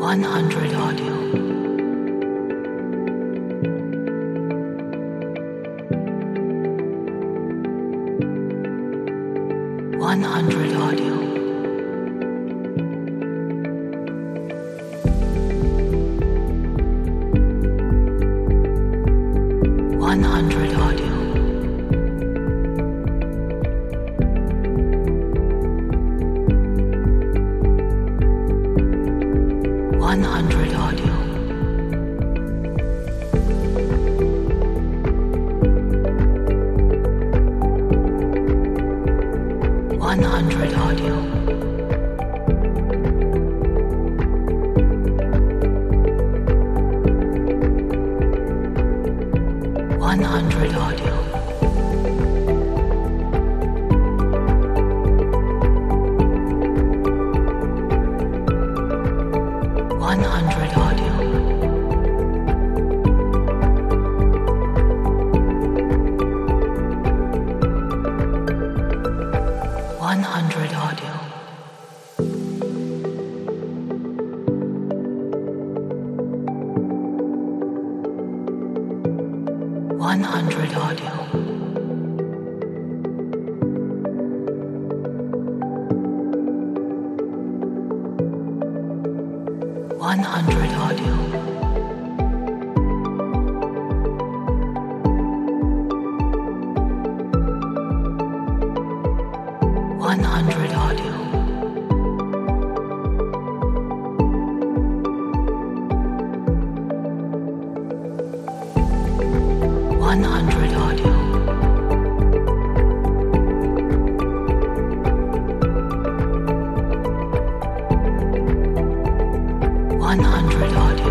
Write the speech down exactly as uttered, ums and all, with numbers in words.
one hundred audio. one hundred audio. one hundred audio. one hundred audio. one hundred audio. one hundred audio. one hundred audio. one hundred audio. one hundred audio. one hundred audio. one hundred audio. one hundred audio. one hundred audio.